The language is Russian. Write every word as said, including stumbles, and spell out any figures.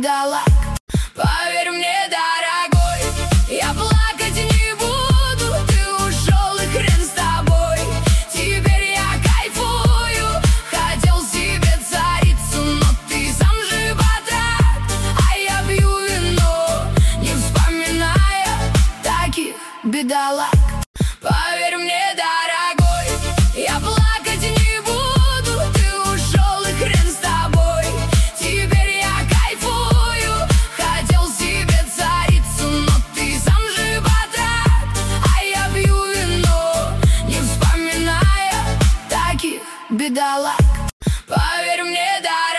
бедолаг. Поверь мне, дорогой, я плакать не буду. Ты ушел, и хрен с тобой. Теперь я кайфую. Хотел себе царицу, но ты сам же батрак. А я пью вино, не вспоминая таких бедолаг. Поверь мне, дорогой, я плакать не буду. Ты ушел, и хрен с тобой. Теперь я кайфую. Хотел себе царицу, но ты сам же батрак. А я пью вино, не вспоминая таких бедолаг. Поверь мне, дорогой.